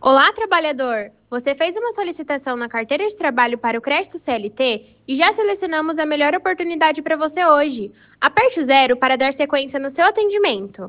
Olá, trabalhador! Você fez uma solicitação na carteira de trabalho para o crédito CLT e já selecionamos a melhor oportunidade para você hoje. Aperte o 0 para dar sequência no seu atendimento.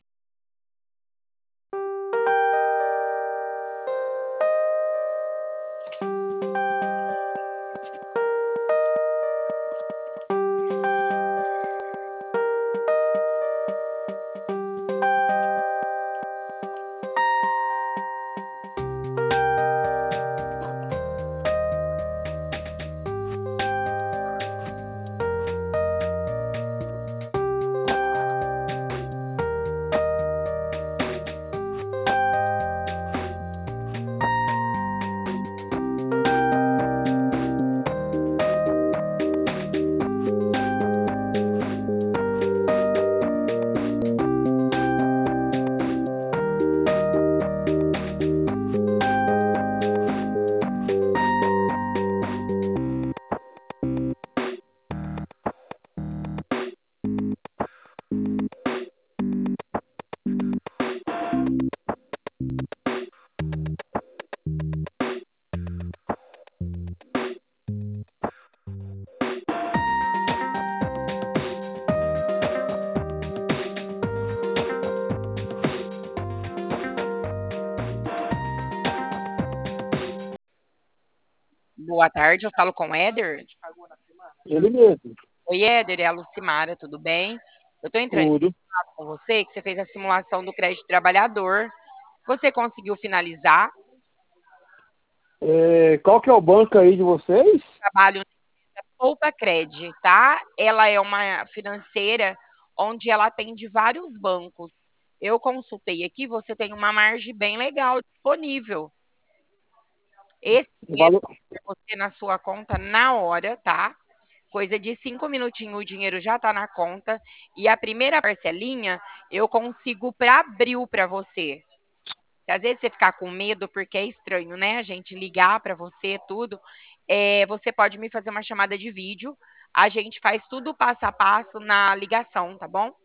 Boa tarde, eu falo com o Éder. Ele mesmo, Oi, Éder, é a Lucimara, tudo bem? Eu estou entrando em tudo. contato com você, que você fez a simulação do crédito trabalhador. Você conseguiu finalizar Qual que é o banco aí de vocês? o trabalho na Poupa Cred, tá? Ela é uma financeira onde ela atende vários bancos. Eu consultei aqui, você tem uma margem bem legal disponível. Esse O dinheiro valor, vai você na sua conta na hora, tá? Coisa de 5 minutinhos, o dinheiro já está na conta. E a primeira parcelinha eu consigo para abril para você. Que às vezes você ficar com medo, porque é estranho, né? A gente ligar para você, tudo. Você pode me fazer uma chamada de vídeo. A gente faz tudo passo a passo na ligação, tá bom?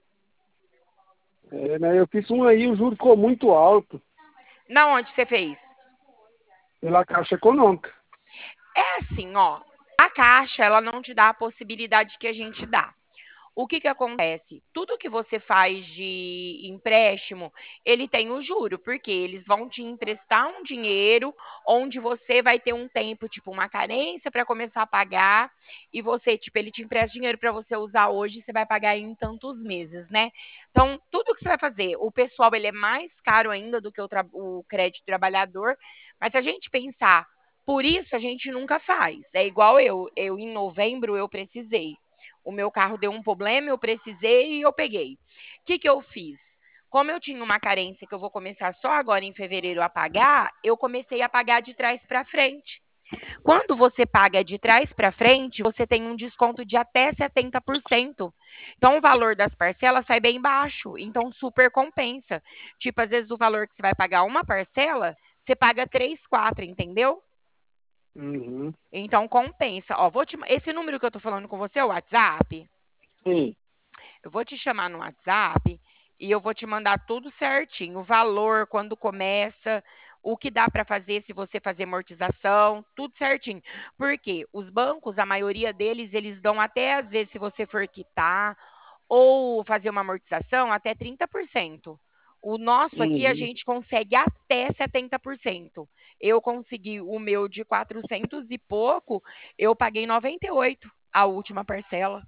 né, eu fiz um aí, o juro ficou muito alto Na onde você fez? pela Caixa Econômica. É assim, ó. A Caixa, ela não te dá a possibilidade que a gente dá. O que que acontece? Tudo que você faz de empréstimo, ele tem o juro, porque eles vão te emprestar um dinheiro onde você vai ter um tempo, tipo, uma carência para começar a pagar, e você, tipo, ele te empresta dinheiro para você usar hoje, você vai pagar em tantos meses, né? Então, tudo que você vai fazer, o pessoal, ele é mais caro ainda do que o crédito trabalhador, mas se a gente pensar, por isso a gente nunca faz. É igual eu em novembro eu precisei. O meu carro deu um problema, eu precisei e eu peguei. O que, que eu fiz? Como eu tinha uma carência que eu vou começar só agora em fevereiro a pagar, eu comecei a pagar de trás para frente. Quando você paga de trás para frente, você tem um desconto de até 70%. Então, o valor das parcelas sai bem baixo. Então, super compensa. Tipo, às vezes o valor que você vai pagar uma parcela, você paga três, quatro, entendeu? Uhum. Então, compensa. Ó, esse número que eu tô falando com você é o WhatsApp. Sim. Eu vou te chamar no WhatsApp e eu vou te mandar tudo certinho, o valor, quando começa, o que dá para fazer se você fazer amortização, tudo certinho. Porque os bancos, a maioria deles, eles dão até às vezes se você for quitar ou fazer uma amortização, até 30%. O nosso aqui a Uhum. gente consegue até 70%. Eu consegui o meu de 400 e pouco, eu paguei 98 a última parcela.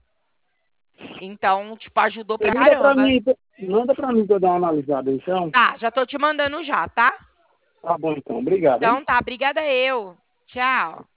Então, tipo, ajudou Você pra caramba. manda pra mim pra eu dar uma analisada, então. Tá, já tô te mandando já, tá? Tá bom, então. Obrigado, hein? Então tá, obrigada eu. Tchau.